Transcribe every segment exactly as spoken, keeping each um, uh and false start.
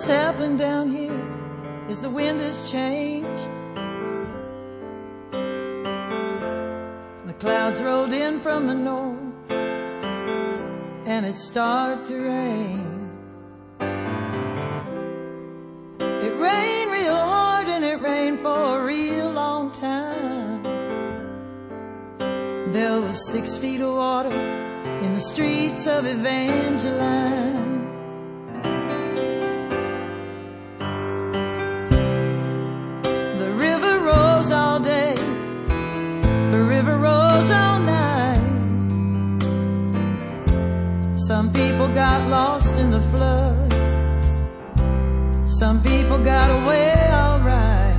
has happened down here is the wind has changed. The clouds rolled in from the north, and it started to rain. It rained real hard, and it rained for a real long time. There was six feet of water in the streets of Evangeline. The river rose all day, the river rose all night. Some people got lost in the flood, some people got away all right.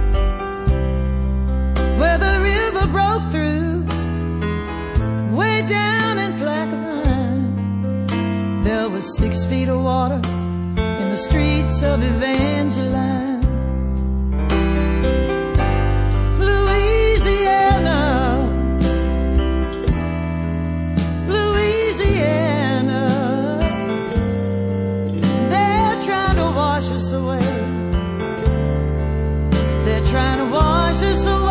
Where the river broke through, way down in Plaquemine, there was six feet of water in the streets of Evangeline. Louisiana, Louisiana, they're trying to wash us away. They're trying to wash us away.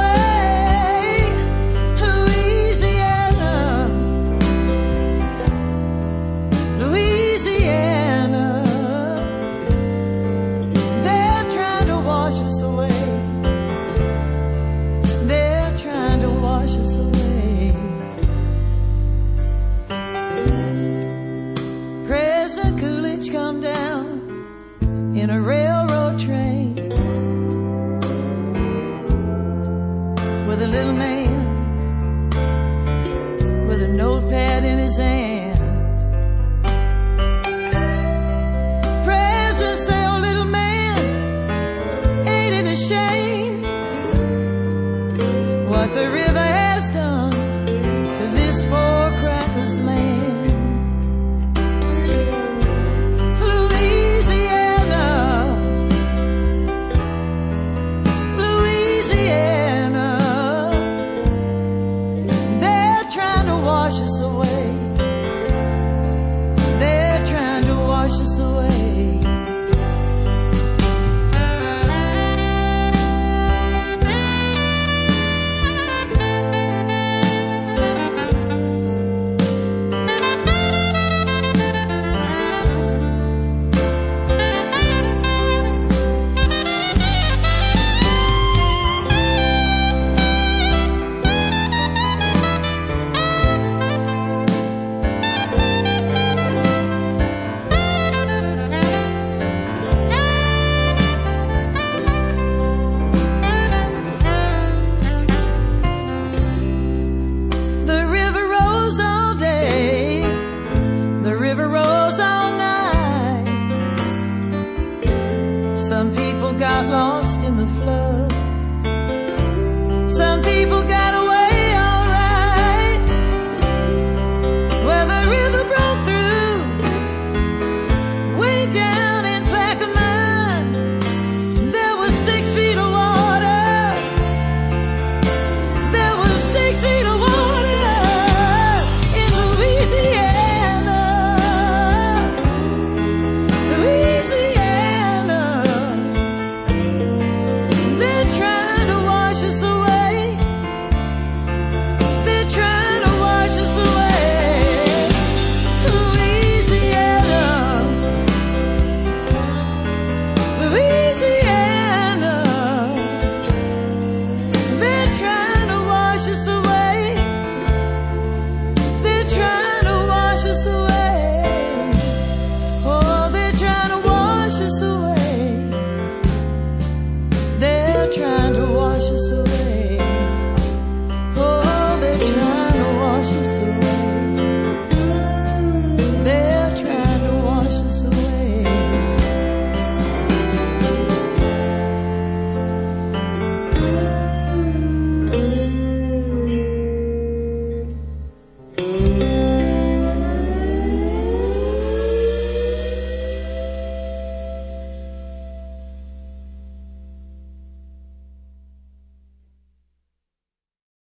Come down in a railroad train with a little man with a notepad in his hand. President say, oh little man, ain't it a shame what the river has done to this poor crackless land? Wash us away. They're trying to wash us away. Some people got lost